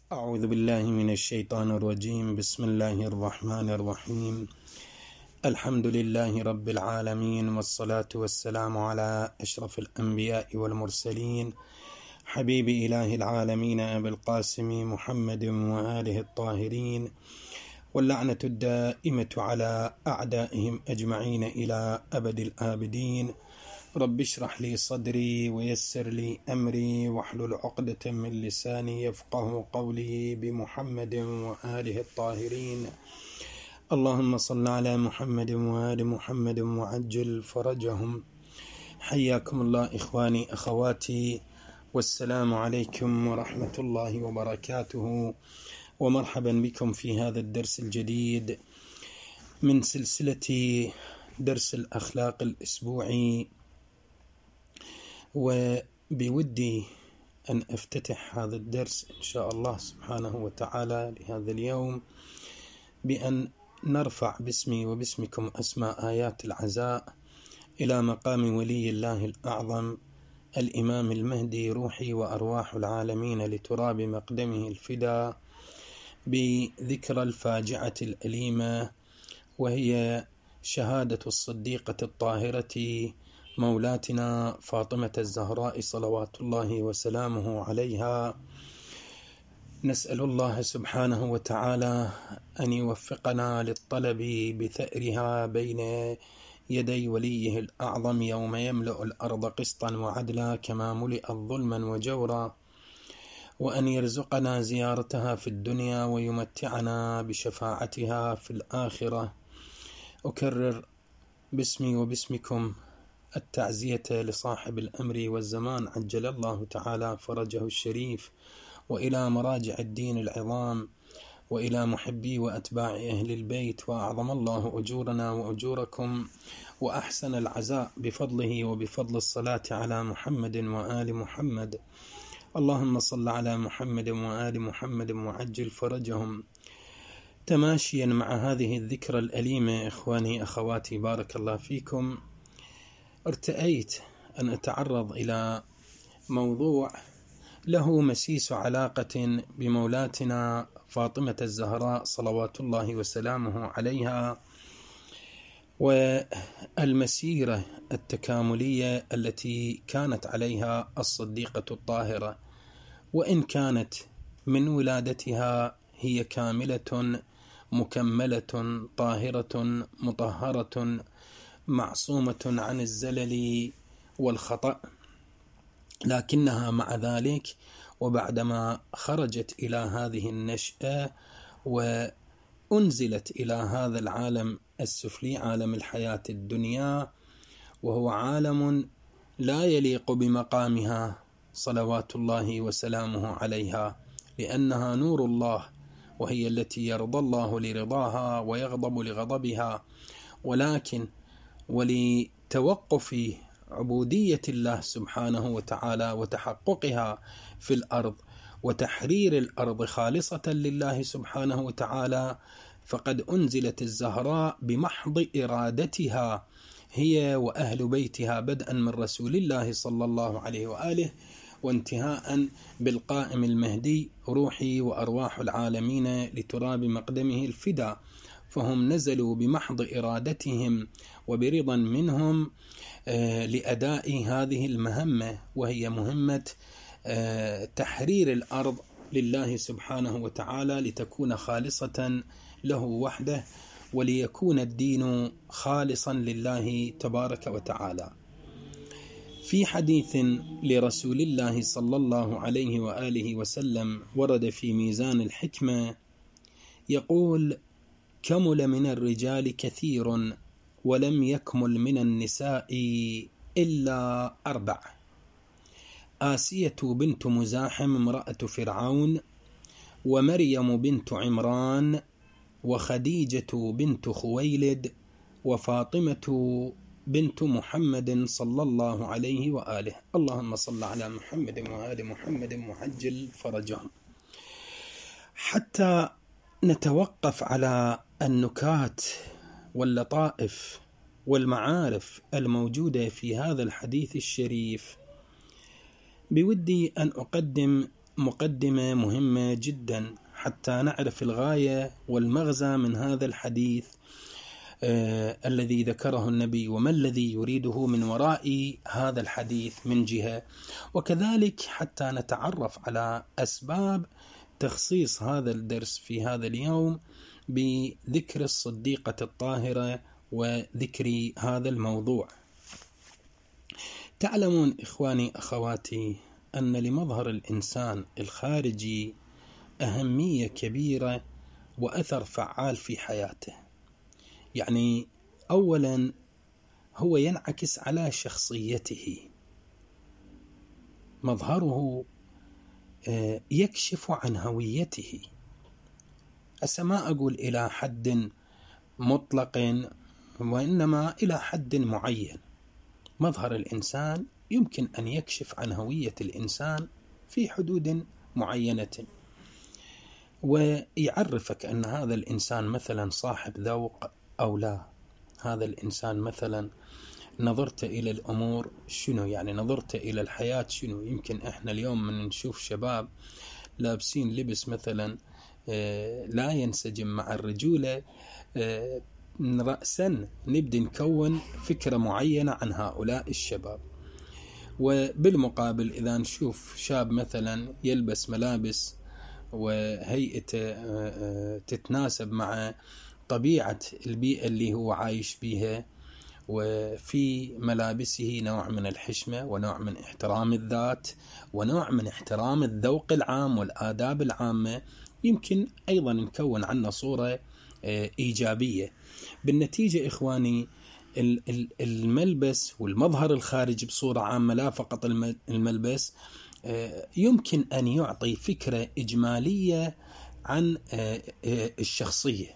أعوذ بالله من الشيطان الرجيم. بسم الله الرحمن الرحيم. الحمد لله رب العالمين، والصلاة والسلام على أشرف الأنبياء والمرسلين، حبيب إله العالمين أبي القاسم محمد وآله الطاهرين، واللعنة الدائمة على أعدائهم أجمعين إلى أبد الآبدين. رب اشرح لي صدري ويسر لي أمري واحلل عقدة من لساني يفقه قولي، بمحمد وآله الطاهرين. اللهم صل على محمد وآل محمد وعجل فرجهم. حياكم الله إخواني أخواتي، والسلام عليكم ورحمة الله وبركاته، ومرحبا بكم في هذا الدرس الجديد من سلسلة درس الأخلاق الأسبوعي. وبودي أن أفتتح هذا الدرس إن شاء الله سبحانه وتعالى لهذا اليوم بأن نرفع باسمي وباسمكم أسماء آيات العزاء إلى مقام ولي الله الأعظم الإمام المهدي، روحي وأرواح العالمين لتراب مقدمه الفدا، بذكرى الفاجعة الأليمة، وهي شهادة الصديقة الطاهرة مولاتنا فاطمة الزهراء صلوات الله وسلامه عليها. نسأل الله سبحانه وتعالى أن يوفقنا للطلب بثأرها بين يدي وليه الأعظم يوم يملأ الأرض قسطا وعدلا كما ملئت ظلما وجورا، وأن يرزقنا زيارتها في الدنيا ويمتعنا بشفاعتها في الآخرة. أكرر باسمي وباسمكم التعزية لصاحب الأمر والزمان عجل الله تعالى فرجه الشريف، وإلى مراجع الدين العظام، وإلى محبي وأتباع أهل البيت، وأعظم الله أجورنا وأجوركم وأحسن العزاء بفضله وبفضل الصلاة على محمد وآل محمد. اللهم صل على محمد وآل محمد وعجل فرجهم. تماشيا مع هذه الذكرى الأليمة إخواني أخواتي بارك الله فيكم، ارتأيت أن أتعرض إلى موضوع له مسيس علاقة بمولاتنا فاطمة الزهراء صلوات الله وسلامه عليها، والمسيرة التكاملية التي كانت عليها الصديقة الطاهرة، وإن كانت من ولادتها هي كاملة مكملة طاهرة مطهرة معصومة عن الزلل والخطأ، لكنها مع ذلك وبعدما خرجت إلى هذه النشأة وأنزلت إلى هذا العالم السفلي، عالم الحياة الدنيا، وهو عالم لا يليق بمقامها صلوات الله وسلامه عليها، لأنها نور الله، وهي التي يرضى الله لرضاها ويغضب لغضبها، ولكن ولتوقف عبودية الله سبحانه وتعالى وتحققها في الأرض وتحرير الأرض خالصة لله سبحانه وتعالى، فقد أنزلت الزهراء بمحض إرادتها هي وأهل بيتها، بدءا من رسول الله صلى الله عليه وآله وانتهاء بالقائم المهدي، روحي وأرواح العالمين لتراب مقدمه الفدا. فهم نزلوا بمحض إرادتهم وبرضا منهم لأداء هذه المهمة، وهي مهمة تحرير الأرض لله سبحانه وتعالى لتكون خالصة له وحده، وليكون الدين خالصا لله تبارك وتعالى. في حديث لرسول الله صلى الله عليه وآله وسلم ورد في ميزان الحكمة يقول: كمل من الرجال كثير ولم يكمل من النساء إلا 4: آسية بنت مزاحم امرأة فرعون، ومريم بنت عمران، وخديجة بنت خويلد، وفاطمة بنت محمد صلى الله عليه وآله. اللهم صل على محمد وآل محمد وعجل فرجهم. حتى نتوقف على النكات واللطائف والمعارف الموجودة في هذا الحديث الشريف، بودي أن أقدم مقدمة مهمة جدا حتى نعرف الغاية والمغزى من هذا الحديث الذي ذكره النبي، وما الذي يريده من وراء هذا الحديث من جهة، وكذلك حتى نتعرف على أسباب تخصيص هذا الدرس في هذا اليوم بذكر الصديقة الطاهرة وذكر هذا الموضوع. تعلمون إخواني أخواتي أن لمظهر الإنسان الخارجي أهمية كبيرة وأثر فعال في حياته. يعني أولا هو ينعكس على شخصيته، مظهره يكشف عن هويته. ما أقول إلى حد مطلق، وإنما إلى حد معين. مظهر الإنسان يمكن أن يكشف عن هوية الإنسان في حدود معينة، ويعرفك أن هذا الإنسان مثلا صاحب ذوق أو لا. هذا الإنسان مثلا نظرت إلى الأمور شنو، يعني نظرت إلى الحياة شنو. يمكن إحنا اليوم من نشوف شباب لابسين لبس مثلا لا ينسجم مع الرجولة، رأسا نبدأ نكون فكرة معينة عن هؤلاء الشباب. وبالمقابل إذا نشوف شاب مثلا يلبس ملابس وهيئته تتناسب مع طبيعة البيئة اللي هو عايش بيها، وفي ملابسه نوع من الحشمة ونوع من احترام الذات ونوع من احترام الذوق العام والآداب العامة، يمكن أيضا نكون عنه صورة إيجابية. بالنتيجة إخواني الملبس والمظهر الخارجي بصورة عامة، لا فقط الملبس، يمكن أن يعطي فكرة إجمالية عن الشخصية.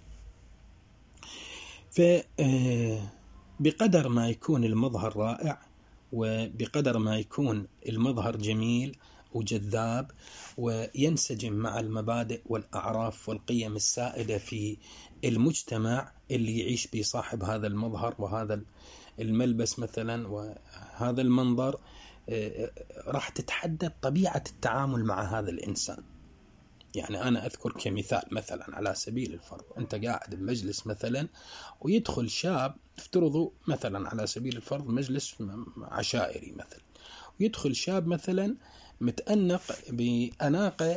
فبقدر ما يكون المظهر رائع، وبقدر ما يكون المظهر جميل وجذاب وينسجم مع المبادئ والأعراف والقيم السائدة في المجتمع اللي يعيش به صاحب هذا المظهر وهذا الملبس مثلا وهذا المنظر، راح تتحدد طبيعة التعامل مع هذا الإنسان. يعني أنا أذكر كمثال مثلا على سبيل الفرض، أنت قاعد بمجلس مثلا ويدخل شاب، افترضوا مثلا على سبيل الفرض مجلس عشائري مثلا، ويدخل شاب مثلا متأنق بأناقة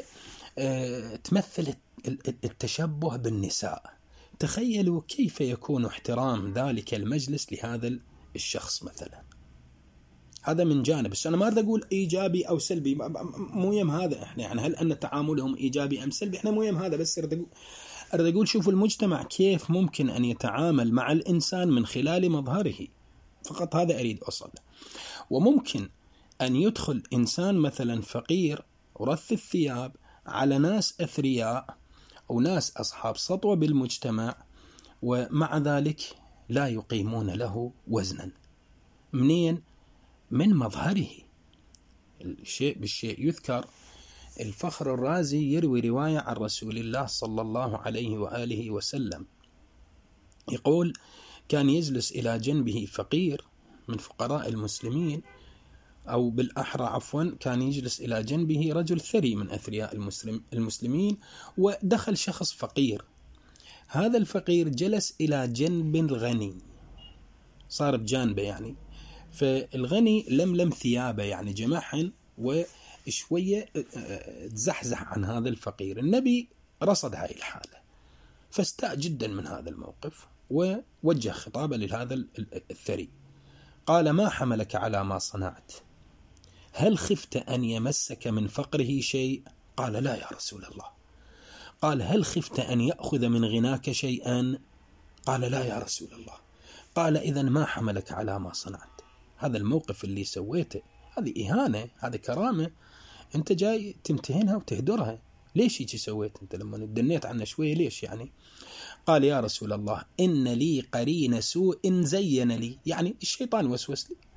تمثل التشبه بالنساء. تخيلوا كيف يكون احترام ذلك المجلس لهذا الشخص مثلا. هذا من جانب. بس أنا ما أريد أقول إيجابي أو سلبي، مو يهم هذا. إحنا يعني هل أن تعاملهم إيجابي أم سلبي، إحنا مو يهم هذا. بس أريد أقول شوفوا المجتمع كيف ممكن أن يتعامل مع الإنسان من خلال مظهره. فقط هذا أريد أصل. وممكن أن يدخل إنسان مثلا فقير ورث الثياب على ناس أثرياء أو ناس أصحاب سطوة بالمجتمع، ومع ذلك لا يقيمون له وزنا. منين؟ من مظهره. الشيء بالشيء يذكر. الفخر الرازي يروي رواية عن رسول الله صلى الله عليه وآله وسلم، يقول: كان يجلس إلى جنبه فقير من فقراء المسلمين، أو بالأحرى عفوا كان يجلس إلى جنبه رجل ثري من أثرياء المسلمين، ودخل شخص فقير. هذا الفقير جلس إلى جنب الغني، صار بجانبه يعني. فالغني لم ثيابه، يعني جمعهن وشوية تزحزح عن هذا الفقير. النبي رصد هاي الحالة فاستاء جدا من هذا الموقف، ووجه خطابه لهذا الثري. قال: ما حملك على ما صنعت؟ هل خفت أن يمسك من فقره شيء؟ قال: لا يا رسول الله. قال: هل خفت أن يأخذ من غناك شيئا؟ قال: لا يا رسول الله. قال: إذن ما حملك على ما صنعت؟ هذا الموقف اللي سويته هذه إهانة، هذا كرامة، أنت جاي تمتهنها وتهدرها. ليش يجي سويت أنت لما ندنيت عنه شوية؟ ليش يعني؟ قال: يا رسول الله، إن لي قرين سوء زين لي، يعني الشيطان وسوس لي،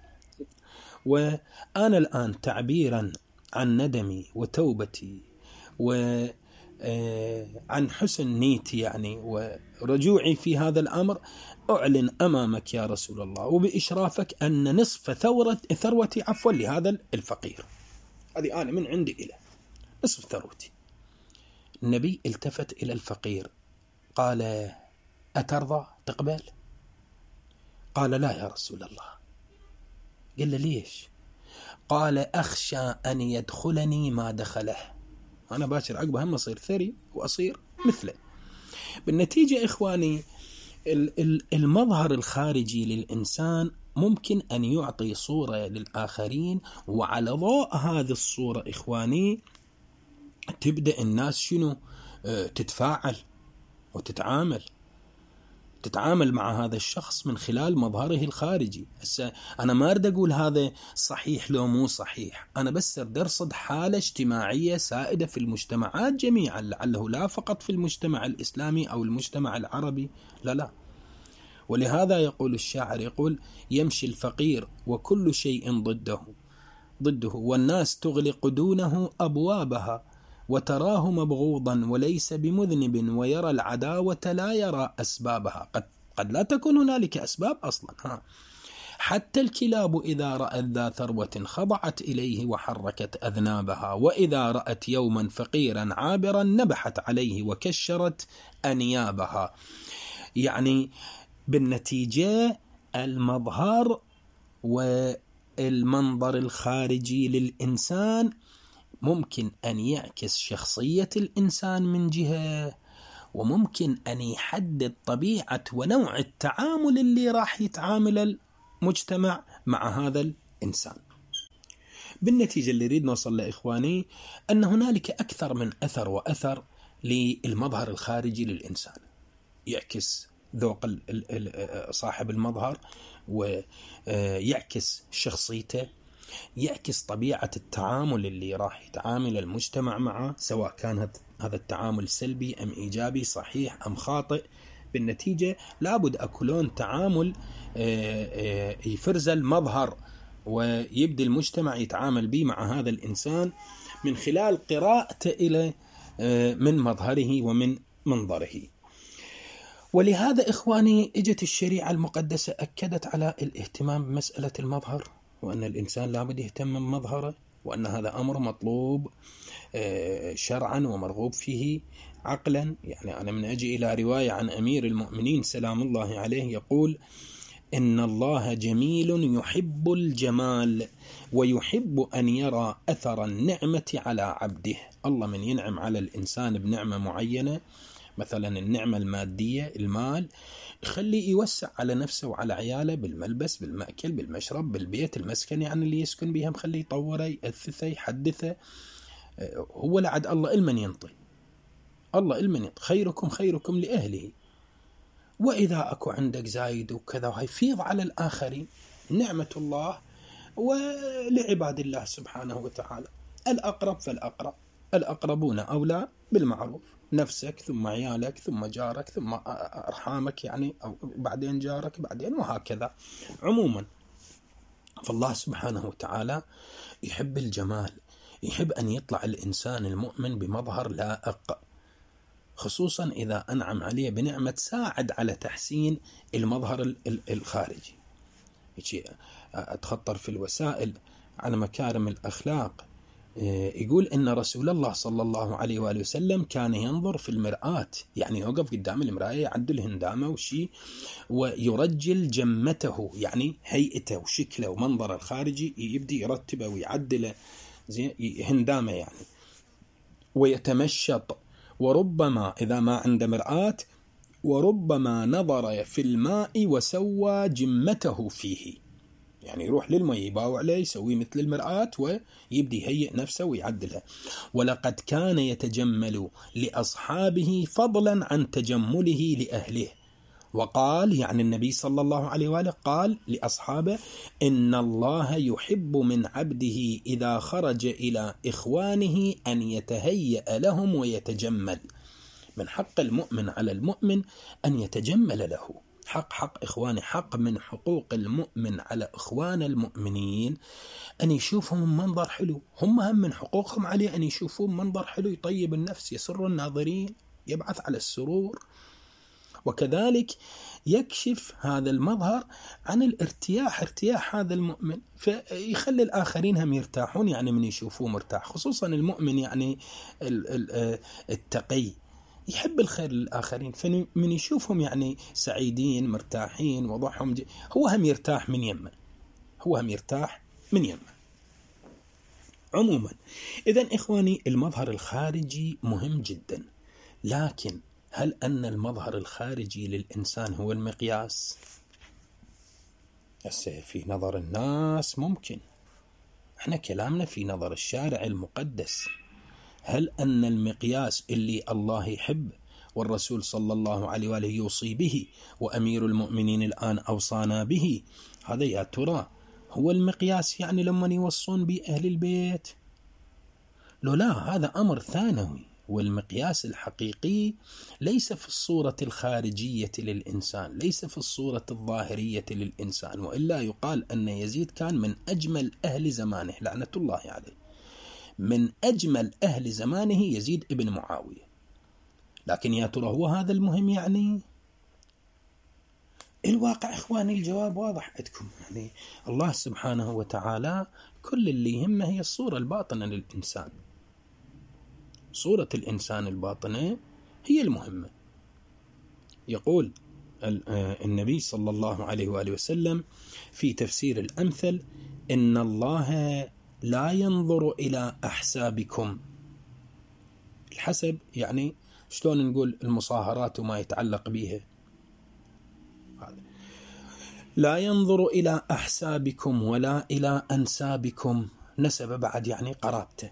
وأنا الآن تعبيرا عن ندمي وتوبتي وعن حسن نيتي يعني ورجوعي في هذا الأمر، أعلن أمامك يا رسول الله وبإشرافك أن نصف ثروتي لهذا الفقير. هذه أنا من عندي إليه. نصف ثروتي. النبي التفت إلى الفقير قال: أترضى تقبل؟ قال: لا يا رسول الله. قال له: ليش؟ قال: أخشى أن يدخلني ما دخله، أنا باكر عقبه هم أصير ثري وأصير مثله. بالنتيجة إخواني، المظهر الخارجي للإنسان ممكن أن يعطي صورة للآخرين، وعلى ضوء هذه الصورة إخواني تبدأ الناس شنو؟ تتفاعل وتتعامل مع هذا الشخص من خلال مظهره الخارجي. هسه أنا ما أريد أقول هذا صحيح لو مو صحيح، أنا بس أريد أرصد حالة اجتماعية سائدة في المجتمعات جميعا، لعله لا فقط في المجتمع الإسلامي أو المجتمع العربي، لا. ولهذا يقول الشاعر، يقول: يمشي الفقير وكل شيء ضده والناس تغلق دونه أبوابها، وتراه مبغوضا وليس بمذنب، ويرى العداوة لا يرى أسبابها. قد لا تكون هنالك أسباب أصلا. حتى الكلاب إذا رأت ذا ثروة خضعت إليه وحركت أذنابها، وإذا رأت يوما فقيرا عابرا نبحت عليه وكشرت أنيابها. يعني بالنتيجة المظهر والمنظر الخارجي للإنسان ممكن أن يعكس شخصية الإنسان من جهة، وممكن أن يحدد طبيعة ونوع التعامل اللي راح يتعامل المجتمع مع هذا الإنسان. بالنتيجة اللي نريد نوصل لإخواني أن هنالك أكثر من أثر وأثر للمظهر الخارجي للإنسان، يعكس ذوق صاحب المظهر، ويعكس شخصيته، يعكس طبيعة التعامل اللي راح يتعامل المجتمع معه، سواء كان هذا التعامل سلبي أم إيجابي، صحيح أم خاطئ. بالنتيجة لابد أكون تعامل يفرز المظهر ويبدأ المجتمع يتعامل به مع هذا الإنسان من خلال قراءته إلى من مظهره ومن منظره. ولهذا إخواني اجت الشريعة المقدسة أكدت على الاهتمام بمسألة المظهر، وأن الإنسان لابد يهتم بمظهره، وأن هذا أمر مطلوب شرعا ومرغوب فيه عقلا. يعني أنا من أجي إلى رواية عن أمير المؤمنين سلام الله عليه يقول: إن الله جميل يحب الجمال ويحب أن يرى أثر النعمة على عبده. الله من ينعم على الإنسان بنعمة معينة، مثلا النعمة المادية، المال، يخليه يوسع على نفسه وعلى عياله بالملبس، بالمأكل، بالمشرب، بالبيت، المسكن يعني اللي يسكن بها، مخليه يطوره، يأثثه، يحدثه. هو لعد الله إلمن ينطي، خيركم خيركم لأهله. وإذا أكو عندك زايد وكذا وهيفيض على الآخرين، نعمة الله ولعباد الله سبحانه وتعالى. الأقرب فالأقرب، الأقربون أولى بالمعروف، نفسك ثم عيالك ثم جارك ثم أرحامك، يعني أو بعدين جارك بعدين، وهكذا. عموما فالله سبحانه وتعالى يحب الجمال، يحب أن يطلع الإنسان المؤمن بمظهر لائق، خصوصا إذا أنعم عليه بنعمة ساعد على تحسين المظهر الخارجي. أتخطر في الوسائل على مكارم الأخلاق، يقول إن رسول الله صلى الله عليه وآله وسلم كان ينظر في المرآة، يعني يوقف قدام المراية يعدل هندامه وشي، ويرجل جمته، يعني هيئته وشكله ومنظره الخارجي يبدي يرتبه ويعدله زي هندامه يعني، ويتمشط. وربما إذا ما عنده مرآة، وربما نظر في الماء وسوى جمته فيه، يعني يروح للماء يباوع عليه يسوي مثل المرآة ويبدي يهيئ نفسه ويعدلها. ولقد كان يتجمل لأصحابه فضلا عن تجمله لأهله. وقال، يعني النبي صلى الله عليه وآله قال لأصحابه: إن الله يحب من عبده إذا خرج إلى إخوانه أن يتهيأ لهم ويتجمل. من حق المؤمن على المؤمن أن يتجمل له. حق إخواني، حق من حقوق المؤمن على إخوان المؤمنين أن يشوفهم منظر حلو. هم من حقوقهم عليه أن يشوفون منظر حلو يطيب النفس، يسر الناظرين، يبعث على السرور. وكذلك يكشف هذا المظهر عن ارتياح هذا المؤمن، فيخلي الآخرين هم يرتاحون يعني من يشوفوه مرتاح، خصوصا المؤمن يعني التقي يحب الخير للآخرين، فمن يشوفهم يعني سعيدين مرتاحين وضعهم هو هم يرتاح من يمه. عموما إذن إخواني المظهر الخارجي مهم جدا، لكن هل أن المظهر الخارجي للإنسان هو المقياس؟ في نظر الناس ممكن، احنا كلامنا في نظر الشارع المقدس. هل أن المقياس اللي الله يحب والرسول صلى الله عليه وآله يوصي به وأمير المؤمنين الآن أوصانا به، هذا يا ترى هو المقياس يعني لما يوصون به أهل البيت؟ لا، هذا أمر ثانوي، والمقياس الحقيقي ليس في الصورة الخارجية للإنسان، ليس في الصورة الظاهرية للإنسان، وإلا يقال أن يزيد كان من أجمل أهل زمانه لعنة الله عليه، من أجمل أهل زمانه يزيد ابن معاوية. لكن يا ترى هو هذا المهم يعني؟ الواقع إخواني الجواب واضح عندكم، يعني الله سبحانه وتعالى كل اللي يهمه هي الصورة الباطنة للإنسان، صورة الإنسان الباطنة هي المهمة. يقول النبي صلى الله عليه وآله وسلم في تفسير الأمثل: إن الله لا ينظر إلى أحسابكم. الحسب يعني شلون نقول المصاهرات وما يتعلق بها، لا ينظر إلى أحسابكم ولا إلى أنسابكم، نسب بعد يعني قرابته،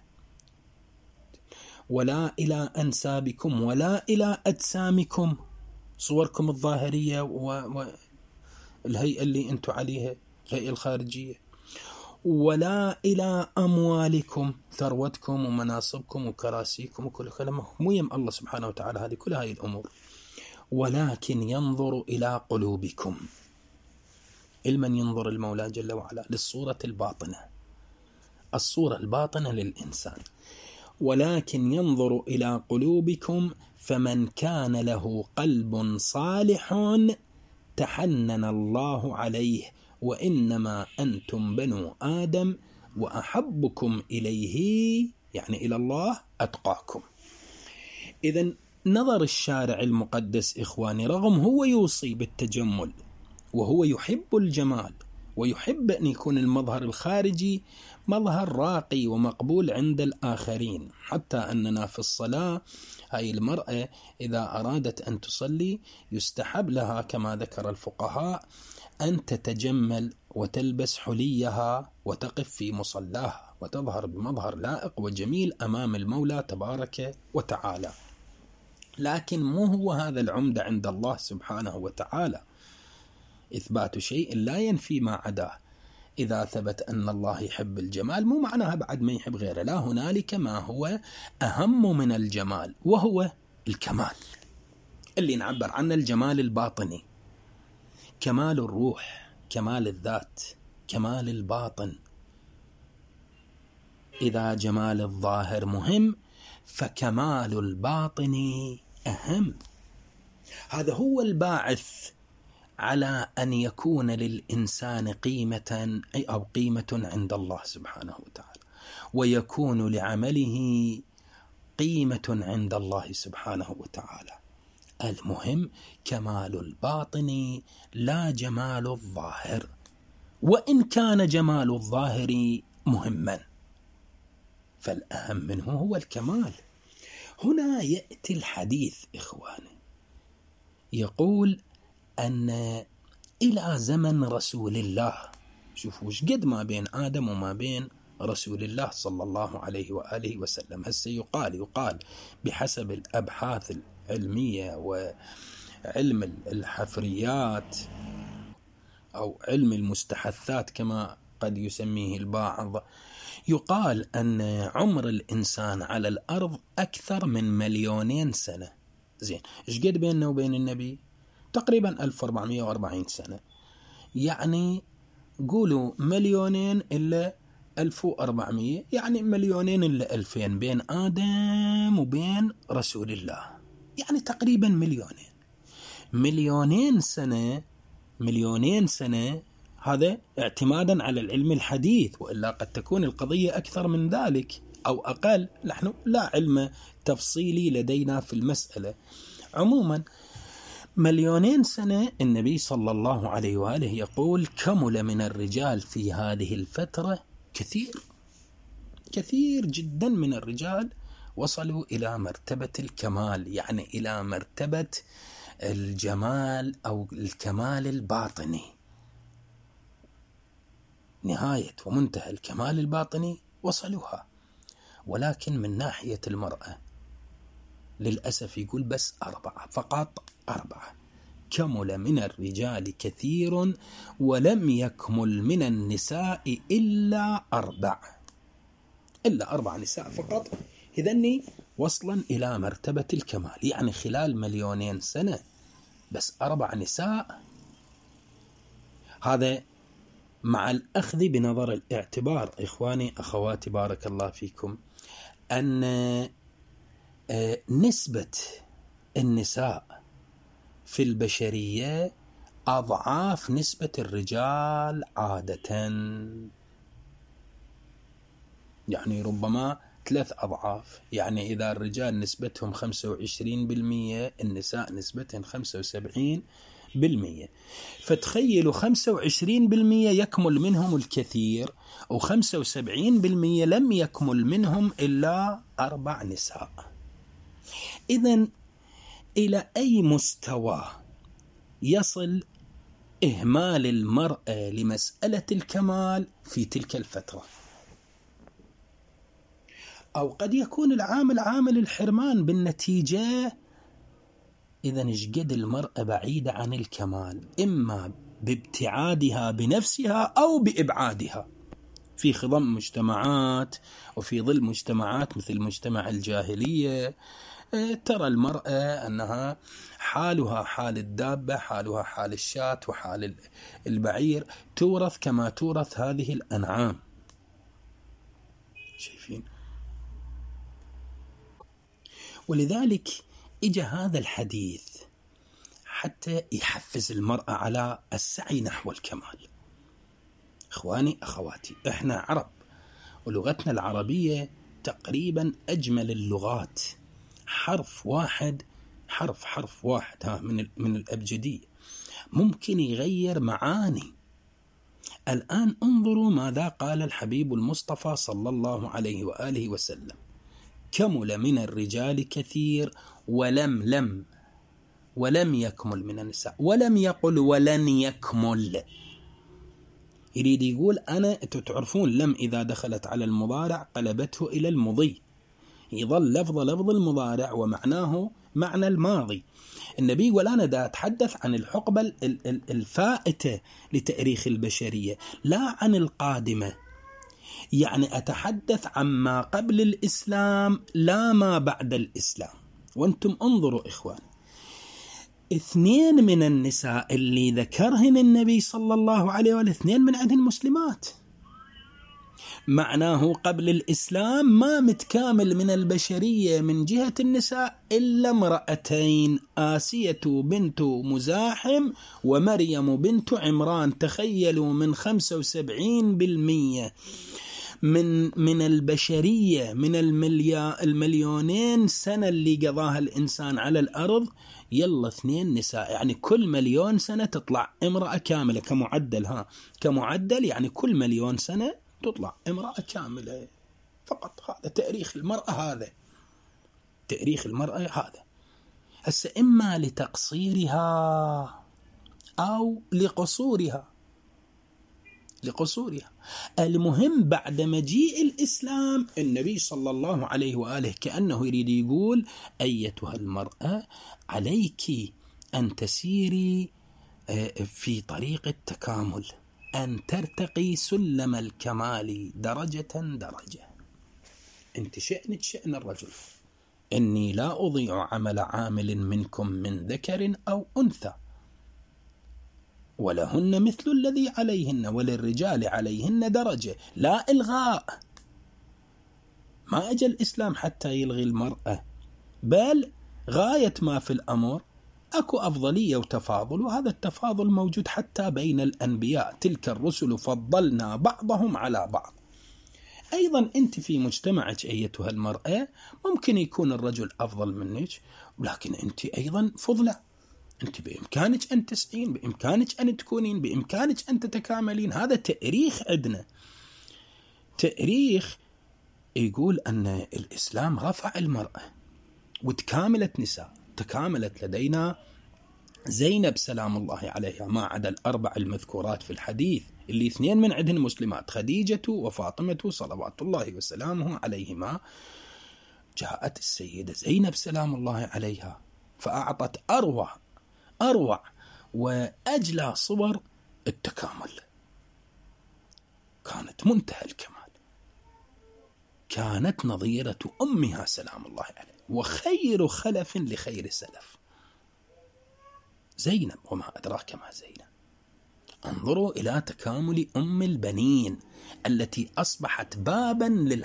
ولا إلى أنسابكم ولا إلى أجسامكم، صوركم الظاهرية والهيئة اللي أنتم عليها، الهيئة الخارجية، ولا إلى أموالكم، ثروتكم ومناصبكم وكراسيكم وكل كلام مو يم الله سبحانه وتعالى هذه كل هذه الأمور، ولكن ينظر إلى قلوبكم. المن ينظر المولى جل وعلا للصورة الباطنة، الصورة الباطنة للإنسان، ولكن ينظر إلى قلوبكم، فمن كان له قلب صالح تحنن الله عليه، وإنما أنتم بنو آدم وأحبكم إليه يعني إلى الله أتقاكم. إذن نظر الشارع المقدس إخواني رغم هو يوصي بالتجمل وهو يحب الجمال ويحب أن يكون المظهر الخارجي مظهر راقي ومقبول عند الآخرين، حتى أننا في الصلاة هاي المرأة إذا أرادت أن تصلي يستحب لها كما ذكر الفقهاء أن تتجمل وتلبس حليها وتقف في مصلاها وتظهر بمظهر لائق وجميل أمام المولى تبارك وتعالى، لكن مو هو هذا العمدة عند الله سبحانه وتعالى. إثبات شيء لا ينفي ما عداه، إذا ثبت أن الله يحب الجمال مو معناها بعد ما يحب غيره، لا، هنالك ما هو أهم من الجمال وهو الكمال اللي نعبر عنه الجمال الباطني، كمال الروح، كمال الذات، كمال الباطن. إذا جمال الظاهر مهم فكمال الباطن أهم. هذا هو الباعث على أن يكون للإنسان قيمة أو قيمة عند الله سبحانه وتعالى، ويكون لعمله قيمة عند الله سبحانه وتعالى. المهم كمال الباطن لا جمال الظاهر، وإن كان جمال الظاهر مهما فالأهم منه هو الكمال. هنا يأتي الحديث إخواني يقول أن إلى زمن رسول الله، شوفوا وش قد ما بين آدم وما بين رسول الله صلى الله عليه وآله وسلم. هسه يقال بحسب الأبحاث العلمية وعلم الحفريات أو علم المستحثات كما قد يسميه البعض، يقال أن عمر الإنسان على الأرض أكثر من 2,000,000 سنة. زين، إيش قد بيننا وبين النبي؟ تقريبا 1440 سنة، يعني قولوا 2,000,000 إلا 1400، يعني 2,000,000 إلا 2000 بين آدم وبين رسول الله، يعني تقريبا 2,000,000. مليونين سنة، هذا اعتمادا على العلم الحديث، وإلا قد تكون القضية أكثر من ذلك أو أقل، نحن لا علم تفصيلي لدينا في المسألة. عموما 2,000,000 سنة النبي صلى الله عليه وآله يقول كمل من الرجال في هذه الفترة كثير جدا من الرجال وصلوا إلى مرتبة الكمال، يعني إلى مرتبة الجمال أو الكمال الباطني، نهاية ومنتهى الكمال الباطني وصلوها. ولكن من ناحية المرأة للأسف يقول بس 4 فقط، 4. كمل من الرجال كثير ولم يكمل من النساء إلا 4 نساء فقط، إذن وصلا إلى مرتبة الكمال، يعني خلال 2,000,000 سنة بس 4 نساء. هذا مع الأخذ بنظر الاعتبار إخواني أخواتي بارك الله فيكم أن نسبة النساء في البشرية أضعاف نسبة الرجال عادة، يعني ربما 3 أضعاف. يعني إذا الرجال نسبتهم 25%، النساء نسبتهم 75%. فتخيلوا 25% يكمل منهم الكثير، و75% لم يكمل منهم إلا 4 نساء. إذن إلى أي مستوى يصل إهمال المرأة لمسألة الكمال في تلك الفترة؟ أو قد يكون العامل عامل الحرمان بالنتيجة. إذن إشقد المرأة بعيدة عن الكمال، إما بابتعادها بنفسها أو بإبعادها في خضم مجتمعات وفي ظل مجتمعات مثل مجتمع الجاهلية. ترى المرأة أنها حالها حال الدابة، حالها حال الشاة وحال البعير، تورث كما تورث هذه الأنعام. شايفين؟ ولذلك إجا هذا الحديث حتى يحفز المرأة على السعي نحو الكمال. إخواني أخواتي، إحنا عرب ولغتنا العربية تقريبا أجمل اللغات، حرف واحد من الأبجدية ممكن يغير معاني. الآن انظروا ماذا قال الحبيب المصطفى صلى الله عليه وآله وسلم: كمل من الرجال كثير ولم يكمل من النساء. ولم يقل ولن يكمل، يريد يقول أنا تعرفون لم إذا دخلت على المضارع قلبته إلى المضي، يظل لفظ المضارع ومعناه معنى الماضي. النبي يقول أنا دا أتحدث عن الحقبة الفائتة لتاريخ البشرية لا عن القادمة، يعني أتحدث عما قبل الإسلام لا ما بعد الإسلام. وانتم انظروا إخوان، 2 من النساء اللي ذكرهن النبي صلى الله عليه وآله 2 من عندهن مسلمات، معناه قبل الإسلام ما متكامل من البشرية من جهة النساء إلا 2، آسية بنت مزاحم ومريم بنت عمران. تخيلوا من 75% من البشرية، من 2,000,000 سنة اللي قضاها الإنسان على الأرض، يلا 2 نساء، يعني كل 1,000,000 سنة تطلع امرأة كاملة كمعدل يعني كل 1,000,000 سنة تطلع امرأة كاملة فقط. هذا تاريخ المرأة هذا. هسه إما لتقصيرها أو لقصورها. المهم بعد مجيء الإسلام النبي صلى الله عليه وآله كأنه يريد يقول: أيتها المرأة عليك أن تسيري في طريق التكامل، أن ترتقي سلم الكمال درجة. أنت شأنك شأن الرجل، إني لا أضيع عمل عامل منكم من ذكر أو أنثى، ولهن مثل الذي عليهن وللرجال عليهن درجة. لا إلغاء، ما أجى الإسلام حتى يلغي المرأة، بل غاية ما في الأمر أكو أفضلية وتفاضل، وهذا التفاضل موجود حتى بين الأنبياء، تلك الرسل فضلنا بعضهم على بعض. أيضا أنت في مجتمعك أيتها المرأة ممكن يكون الرجل أفضل منك، لكن أنت أيضا فضلة، أنت بإمكانك أن تسعين، بإمكانك أن تكونين، بإمكانك أن تتكاملين. هذا تأريخ عندنا، تأريخ يقول أن الإسلام رفع المرأة وتكاملت نساء. تكاملت لدينا زينب سلام الله عليها، ما عدا الأربع المذكورات في الحديث اللي اثنين من عندهن مسلمات، خديجة وفاطمة صلوات الله وسلامه عليهما. جاءت السيدة زينب سلام الله عليها فأعطت أروع وأجلى صور التكامل، كانت منتهى الكمال، كانت نظيرة أمها سلام الله عليها، وخير خلف لخير سلف. زينب، وما أدراك ما زينب. انظروا إلى تكامل أم البنين التي أصبحت بابا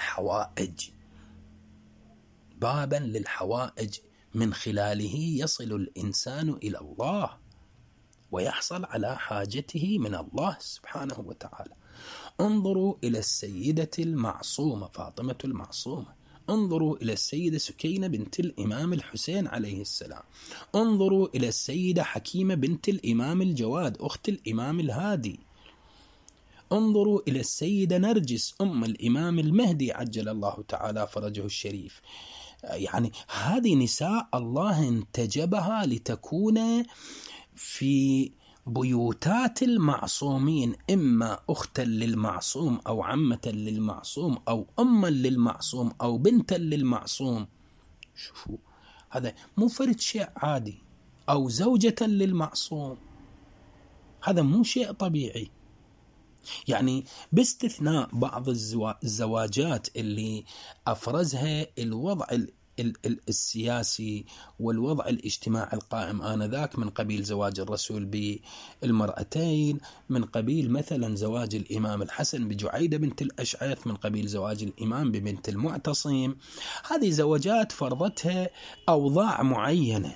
للحوائج، من خلاله يصل الإنسان إلى الله ويحصل على حاجته من الله سبحانه وتعالى. انظروا إلى السيدة المعصومة فاطمة المعصومة، انظروا إلى السيدة سكينة بنت الإمام الحسين عليه السلام، انظروا إلى السيدة حكيمة بنت الإمام الجواد أخت الإمام الهادي، انظروا إلى السيدة نرجس أم الإمام المهدي عجل الله تعالى فرجه الشريف. يعني هذه نساء الله انتجبها لتكون في بيوتات المعصومين، إما أختا للمعصوم أو عمة للمعصوم أو أما للمعصوم أو بنتا للمعصوم. شوفوا، هذا مو فرد شيء عادي، أو زوجة للمعصوم، هذا مو شيء طبيعي. يعني باستثناء بعض الزواجات اللي أفرزها الوضع السياسي والوضع الاجتماعي القائم آنذاك، من قبيل زواج الرسول بالمرأتين، من قبيل مثلا زواج الإمام الحسن بجعيدة بنت الأشعث، من قبيل زواج الإمام ببنت المعتصم. هذه زواجات فرضتها أوضاع معينة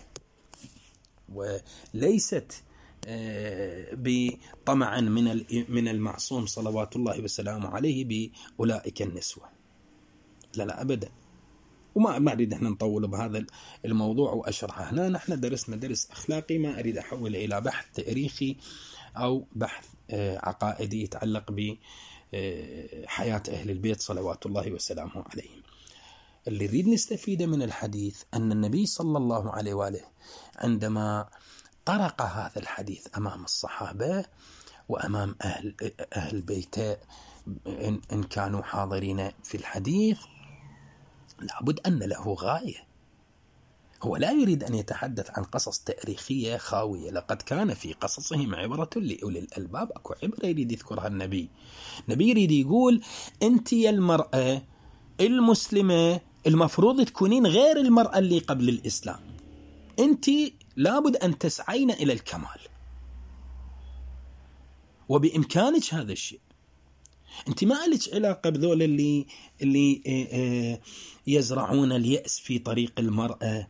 وليست بطمعا من المعصوم صلوات الله وسلامه عليه بأولئك النسوة، لا أبدا. وما أريد احنا نطول بهذا الموضوع وأشرحه هنا، نحن درسنا درس أخلاقي، ما أريد أحول إلى بحث تاريخي أو بحث عقائدي يتعلق بحياة أهل البيت صلوات الله وسلامه عليهم. اللي نريد نستفيده من الحديث أن النبي صلى الله عليه وآله عندما طرق هذا الحديث أمام الصحابة وأمام أهل بيته إن كانوا حاضرين في الحديث، لابد أن له غاية. هو لا يريد أن يتحدث عن قصص تاريخية خاوية، لقد كان في قصصهم عبرة لأولي الألباب. أكو عبرة يريد يذكرها النبي يريد يقول أنت يا المرأة المسلمة المفروض تكونين غير المرأة اللي قبل الإسلام، أنت لابد أن تسعين إلى الكمال، وبإمكانك هذا الشيء. أنت ما لك علاقة بذول اللي يزرعون اليأس في طريق المرأة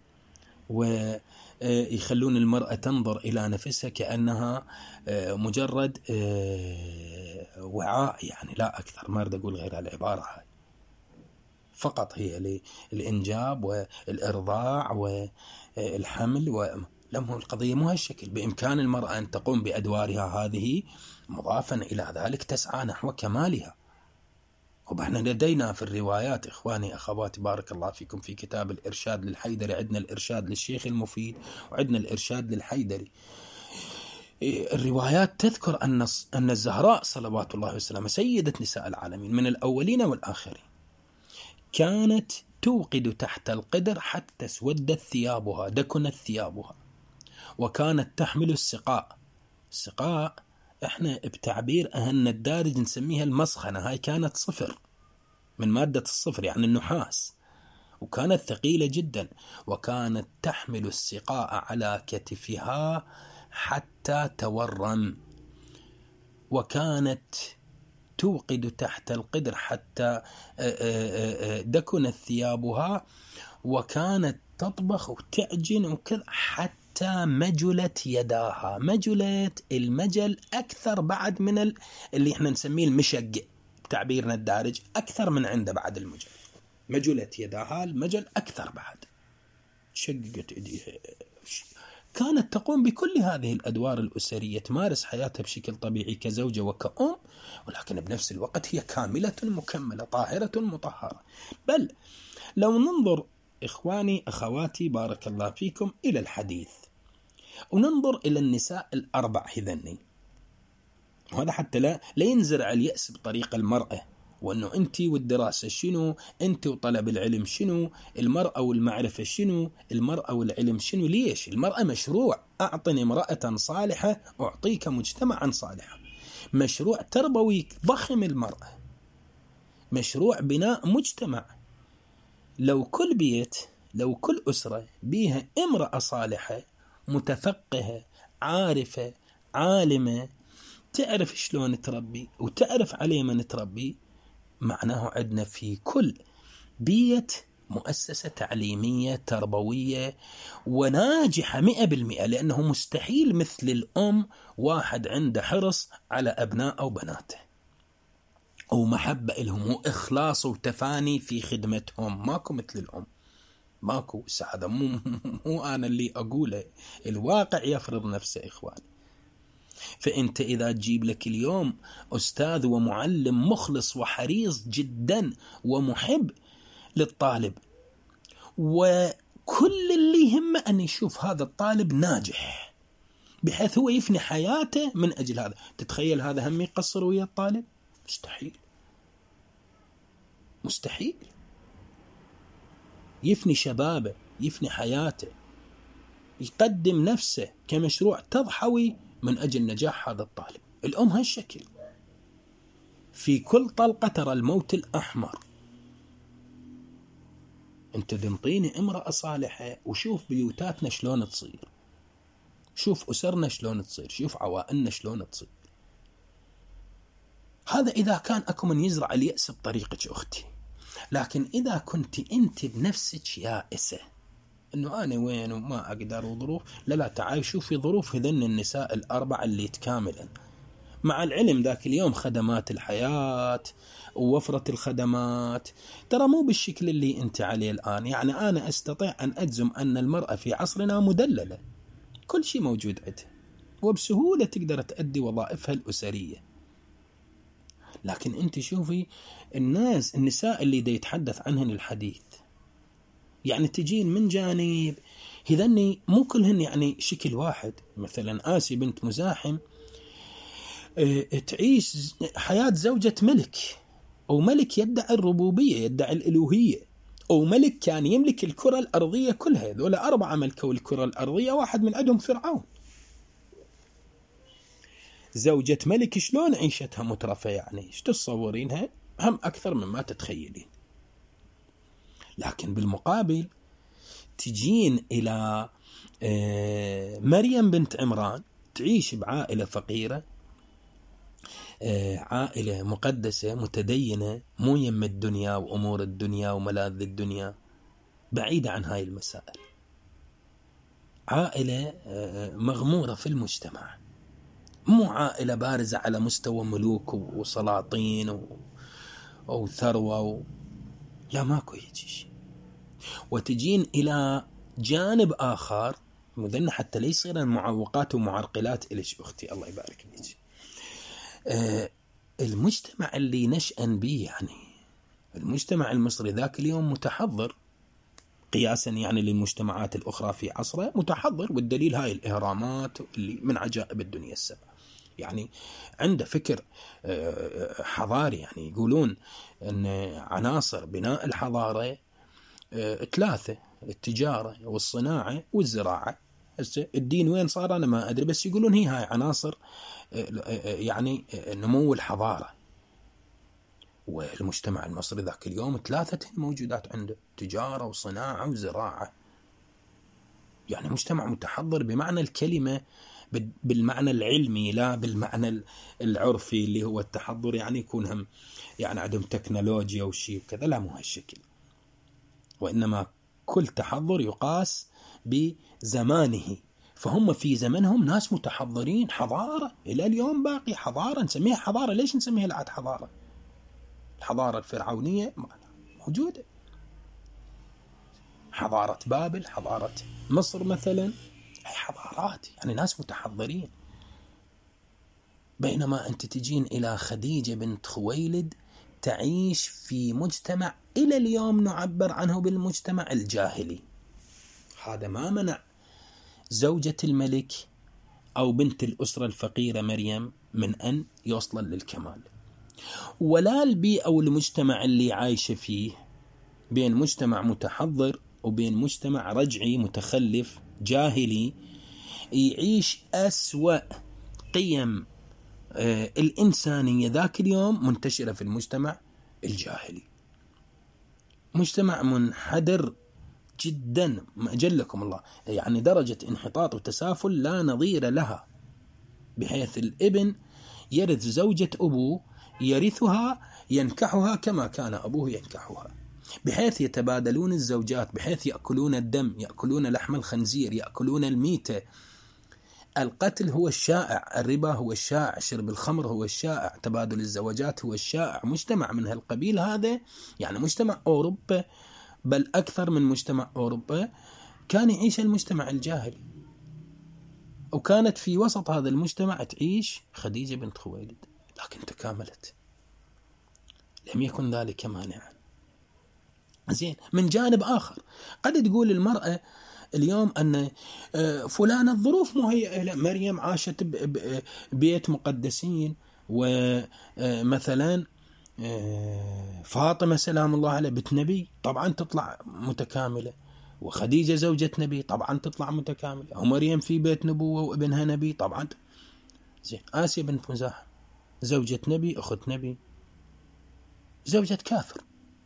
ويخلون المرأة تنظر إلى نفسها كأنها مجرد وعاء، يعني لا أكثر، ما أريد أقول غير العبارة هاي، فقط هي الإنجاب والإرضاع والحمل لما القضية مو هالشكل. بإمكان المرأة أن تقوم بأدوارها هذه، مضافا إلى ذلك تسعى نحو كمالها. وبحنا لدينا في الروايات إخواني أخواتي بارك الله فيكم في كتاب الإرشاد للحيدري، عندنا الإرشاد للشيخ المفيد وعندنا الإرشاد للحيدري، الروايات تذكر أن الزهراء صلوات الله وسلامه سيدة نساء العالمين من الأولين والآخرين كانت توقد تحت القدر حتى اسودت ثيابها، دكنت ثيابها، وكانت تحمل السقاء احنا بتعبير أهلنا الدارج نسميها المسخنة، هاي كانت صفر من مادة الصفر يعني النحاس، وكانت ثقيلة جدا، وكانت تحمل السقاء على كتفها حتى تورم، وكانت توقد تحت القدر حتى دكنت ثيابها، وكانت تطبخ وتعجن وكذا حتى حتى مجلت يداها. مجلت، المجل أكثر بعد من اللي احنا نسميه المشق بتعبيرنا الدارج، أكثر من عنده بعد المجل. مجلت يداها، المجل أكثر بعد، شققت إيديها. كانت تقوم بكل هذه الأدوار الأسرية، تمارس حياتها بشكل طبيعي كزوجة وكأم، ولكن بنفس الوقت هي كاملة مكملة طاهرة مطهرة. بل لو ننظر إخواني أخواتي بارك الله فيكم إلى الحديث، وننظر إلى النساء الأربع هذني، وهذا حتى لا ينزرع اليأس بطريق المرأة، وأنه أنت والدراسة شنو، أنت وطلب العلم شنو، المرأة والمعرفة شنو، المرأة والعلم شنو. ليش؟ المرأة مشروع، أعطني امرأة صالحة أعطيك مجتمعا صالحا. مشروع تربوي ضخم المرأة، مشروع بناء مجتمع. لو كل بيت، لو كل أسرة بيها امرأة صالحة متفقهة عارفة عالمة تعرف شلون تربي وتعرف عليه من تربي، معناه عندنا في كل بيت مؤسسة تعليمية تربوية وناجحة 100%. لأنه مستحيل مثل الأم واحد عنده حرص على أبناء أو بناته ومحبة لهم وإخلاص وتفاني في خدمتهم. ماكو مثل الأم، ماكو. هذا مو أنا اللي أقوله، الواقع يفرض نفسه إخواني. فأنت إذا تجيب لك اليوم أستاذ ومعلم مخلص وحريص جدا ومحب للطالب، وكل اللي يهمه أن يشوف هذا الطالب ناجح بحيث هو يفني حياته من أجل هذا، تتخيل هذا هم يقصر ويا الطالب؟ مستحيل، مستحيل. يفني شبابه، يفني حياته، يقدم نفسه كمشروع تضحوي من أجل نجاح هذا الطالب. الأم هالشكل، في كل طلقة ترى الموت الأحمر. أنت تنطيني امرأة صالحة، وشوف بيوتاتنا شلون تصير، شوف أسرنا شلون تصير، شوف عوائلنا شلون تصير. هذا إذا كان أكو من يزرع اليأس بطريقك أختي. لكن إذا كنت أنت بنفسك يائسة إنه أنا وين وما أقدر وظروف، لا تعال شوفي ظروف هذن النساء الأربع اللي يتكاملن. مع العلم ذاك اليوم خدمات الحياة ووفرة الخدمات ترى مو بالشكل اللي أنت عليه الآن. يعني أنا أستطيع أن أجزم أن المرأة في عصرنا مدللة، كل شيء موجود عندها وبسهولة تقدر تؤدي وظائفها الأسرية. لكن أنت شوفي النساء اللي دا يتحدث عنهن الحديث، يعني تجين من جانب هذني مو كلهن يعني شكل واحد. مثلا آسي بنت مزاحم تعيش حياة زوجة ملك، أو ملك يدعي الربوبية يدعي الإلوهية، أو ملك كان يملك الكرة الأرضية كلها. ذولا 4 ملكوا الكرة الأرضية، واحد من عندهم فرعون. زوجة ملك شلون عيشتها مترفة، يعني ايش تتصورينها؟ هم أكثر مما تتخيلين. لكن بالمقابل تجين إلى مريم بنت عمران تعيش بعائلة فقيرة، عائلة مقدسة متدينة، مو يم الدنيا وأمور الدنيا وملاذ الدنيا، بعيدة عن هاي المسائل. عائلة مغمورة في المجتمع، مو عائلة بارزة على مستوى ملوك وسلاطين أو ثروة لا، ماكو يجيش. وتجين إلى جانب آخر مذن حتى لا يصير المعوقات ومعرقلات إليش أختي الله يبارك فيك. المجتمع اللي نشأن به، يعني المجتمع المصري ذاك اليوم متحضر قياسا يعني للمجتمعات الأخرى في عصره، متحضر. والدليل هاي الإهرامات اللي من عجائب الدنيا السبع، يعني عنده فكر حضاري. يعني يقولون أن عناصر بناء الحضارة 3: التجارة والصناعة والزراعة. الدين وين صار أنا ما أدري، بس يقولون هاي عناصر يعني نمو الحضارة. والمجتمع المصري ذاك اليوم 3 موجودات عنده: تجارة وصناعة وزراعة. يعني مجتمع متحضر بمعنى الكلمة، بالمعنى العلمي لا بالمعنى العرفي اللي هو التحضر يعني يكون هم يعني عندهم تكنولوجيا وشيء وكذا. لا، مو هالشكل. وإنما كل تحضر يقاس بزمانه فهم في زمنهم ناس متحضرين، حضارة إلى اليوم باقي حضارة، نسميها حضارة. ليش نسميها العاد حضارة؟ الحضارة الفرعونية موجودة، حضارة بابل، حضارة مصر مثلا، هي حضارات، يعني ناس متحضرين. بينما أنت تجين إلى خديجة بنت خويلد تعيش في مجتمع إلى اليوم نعبر عنه بالمجتمع الجاهلي. هذا ما منع زوجة الملك أو بنت الأسرة الفقيرة مريم من أن يوصل للكمال، ولا البيئة أو المجتمع اللي عايشة فيه، بين مجتمع متحضر وبين مجتمع رجعي متخلف جاهلي يعيش أسوأ قيم الإنسانية ذاك اليوم منتشرة في المجتمع الجاهلي. مجتمع منحدر جدا، أجلكم الله، يعني درجة انحطاط وتسافل لا نظير لها، بحيث الابن يرث زوجة أبوه، يرثها ينكحها كما كان أبوه ينكحها، بحيث يتبادلون الزوجات، بحيث يأكلون الدم، يأكلون لحم الخنزير، يأكلون الميتة. القتل هو الشائع، الربا هو الشائع، شرب الخمر هو الشائع، تبادل الزوجات هو الشائع. مجتمع من هالقبيل هذا، يعني مجتمع أوروبا، بل أكثر من مجتمع أوروبا، كان يعيش المجتمع الجاهلي. وكانت في وسط هذا المجتمع تعيش خديجة بنت خويلد، لكن تكاملت، لم يكن ذلك مانعا. زين، من جانب آخر قد تقول المرأة اليوم أن فلان الظروف مهيئة له. مريم عاشت ببيت مقدسين، ومثلا فاطمة سلام الله عليها بنت نبي، طبعا تطلع متكاملة، وخديجة زوجة نبي طبعا تطلع متكاملة، ومريم في بيت نبوة وابنها نبي طبعا. زين، آسيا بنت مزاحم زوجة نبي، أخت نبي، زوجة كافر،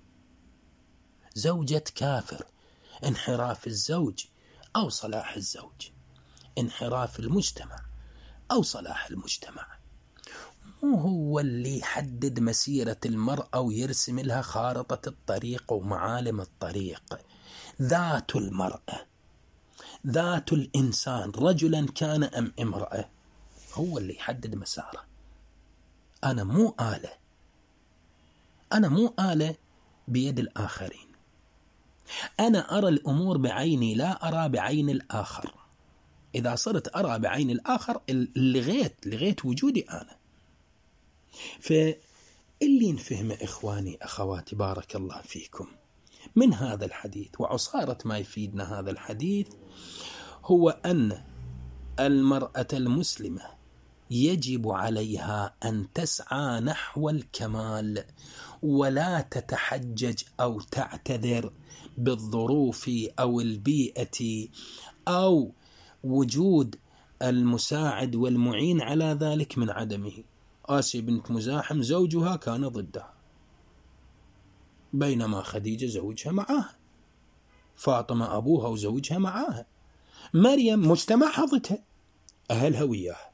زوجة كافر. انحراف الزوج أو صلاح الزوج، انحراف المجتمع أو صلاح المجتمع، مو هو اللي يحدد مسيرة المرأة ويرسم لها خارطة الطريق ومعالم الطريق. ذات المرأة، ذات الإنسان، رجلا كان أم امرأة، هو اللي يحدد مساره. أنا مو آلة، أنا مو آلة بيد الآخرين. أنا أرى الأمور بعيني، لا أرى بعين الآخر. إذا صرت أرى بعين الآخر لغيت وجودي أنا. فاللي نفهمه إخواني أخواتي بارك الله فيكم من هذا الحديث وعصارة ما يفيدنا هذا الحديث، هو أن المرأة المسلمة يجب عليها أن تسعى نحو الكمال، ولا تتحجج أو تعتذر بالظروف أو البيئة أو وجود المساعد والمعين على ذلك من عدمه. آسيا بنت مزاحم زوجها كان ضدها، بينما خديجة زوجها معاها، فاطمة أبوها وزوجها معاها، مريم مجتمعها ضدها، أهلها وياها.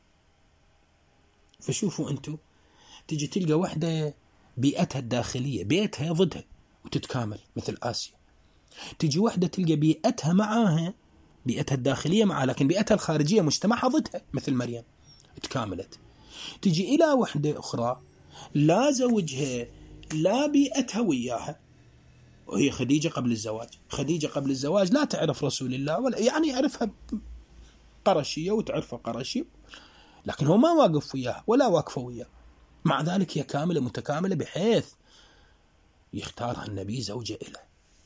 فشوفوا أنتم، تجي تلقى واحدة بيئتها الداخلية بيئتها ضدها وتتكامل مثل آسيا، تجي واحدة تلقى بيئتها معاها، بيئتها الداخلية معها، لكن بيئتها الخارجية مجتمعها ضدها مثل مريم، تكاملت. تجي إلى واحدة أخرى لا زوجها لا بيئتها وياها، وهي خديجة قبل الزواج. خديجة قبل الزواج لا تعرف رسول الله، ولا يعني يعرفها قرشية وتعرفها قرشي، لكن هو ما واقف وياها ولا واقفة وياه. مع ذلك هي كاملة متكاملة، بحيث يختارها النبي زوجة إله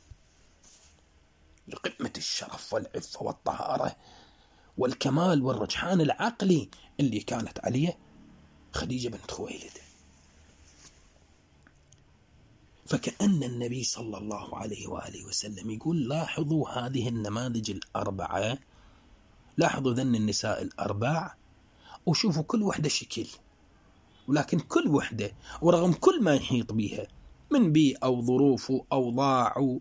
لقمة الشرف والعفة والطهارة والكمال والرجحان العقلي اللي كانت عليه خديجة بنت خويلد. فكأن النبي صلى الله عليه وآله وسلم يقول لاحظوا هذه النماذج الأربعة، لاحظوا ذن النساء الأربع، وشوفوا كل وحدة شكل، ولكن كل وحدة ورغم كل ما يحيط بها من بيئة أو ظروف أو أوضاع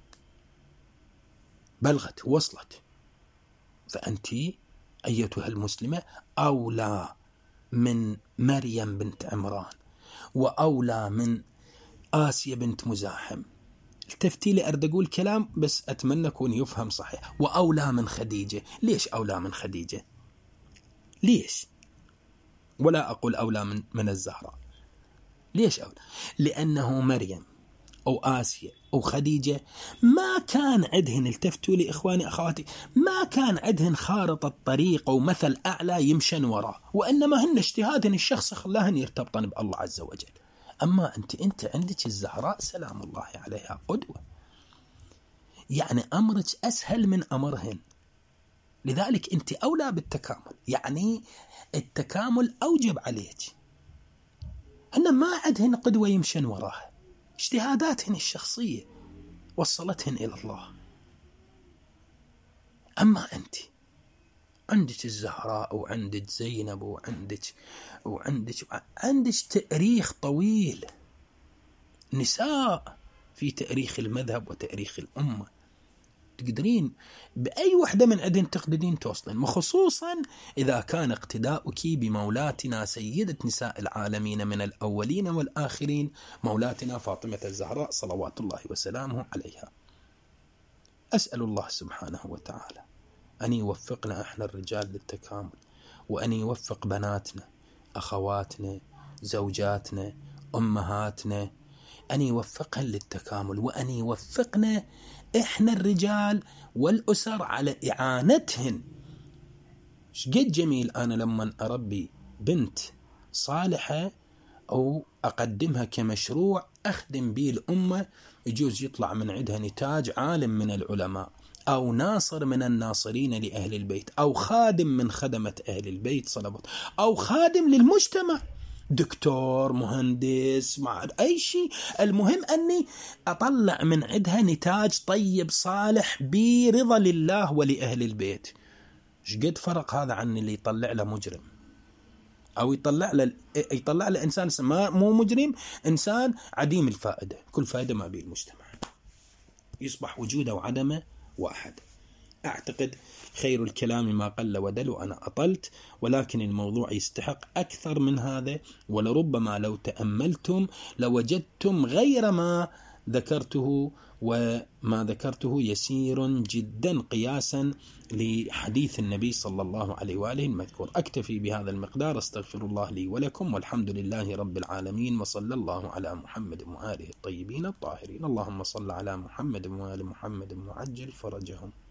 بلغت وصلت. فأنت أيتها المسلمة أولى من مريم بنت عمران، وأولى من آسيا بنت مزاحم. التفتي لي أرد أقول كلام بس أتمنى يكون يفهم صحيح. وأولى من خديجة. ليش أولى من خديجة؟ ليش؟ ولا أقول أولى من الزهراء. ليش أولى؟ لأنه مريم أو آسيا أو خديجة ما كان عندهن، التفتوا لي إخواني أخواتي، ما كان عندهن خارطة طريق أو مثل أعلى يمشن وراه، وإنما هن اجتهادهن الشخص خلاهن يرتبطن بالله عز وجل. أما أنت عندك الزهراء سلام الله عليها قدوة، يعني أمرك أسهل من أمرهن، لذلك أنت أولى بالتكامل، يعني التكامل أوجب عليك. هن ما عندهن قدوة يمشن وراها، اجتهاداتهن الشخصية وصلتهن إلى الله. أما أنت عندك الزهراء وعندك زينب وعندك تاريخ طويل، نساء في تاريخ المذهب وتاريخ الأمة، تقدرين بأي وحدة من عندن تقدرين توصلين، وخصوصا إذا كان اقتداؤك بمولاتنا سيدة نساء العالمين من الأولين والآخرين، مولاتنا فاطمة الزهراء صلوات الله وسلامه عليها. أسأل الله سبحانه وتعالى أن يوفقنا إحنا الرجال للتكامل، وأن يوفق بناتنا، أخواتنا، زوجاتنا، أمهاتنا، أن يوفقهن للتكامل، وأن يوفقنا إحنا الرجال والأسر على إعانتهن. شقد جميل أنا لما أربي بنت صالحة أو أقدمها كمشروع أخدم به الأمة، يجوز يطلع من عندها نتاج عالم من العلماء، أو ناصر من الناصرين لأهل البيت، أو خادم من خدمة أهل البيت صلوات، أو خادم للمجتمع، دكتور، مهندس، مع أي شيء. المهم أني أطلع من عندها نتاج طيب صالح برضا لله ولأهل البيت. شقد فرق هذا عن اللي يطلع له مجرم، أو يطلع له إنسان مو مجرم، إنسان عديم الفائدة، كل فائدة ما به المجتمع، يصبح وجوده وعدمه واحد. أعتقد خير الكلام ما قل ودل، وأنا أطلت، ولكن الموضوع يستحق أكثر من هذا، ولربما لو تأملتم لوجدتم غير ما ذكرته، وما ذكرته يسير جدا قياسا لحديث النبي صلى الله عليه وآله المذكور. أكتفي بهذا المقدار، استغفر الله لي ولكم، والحمد لله رب العالمين، وصلى الله على محمد وآله الطيبين الطاهرين. اللهم صل على محمد وآل محمد وعجل فرجهم.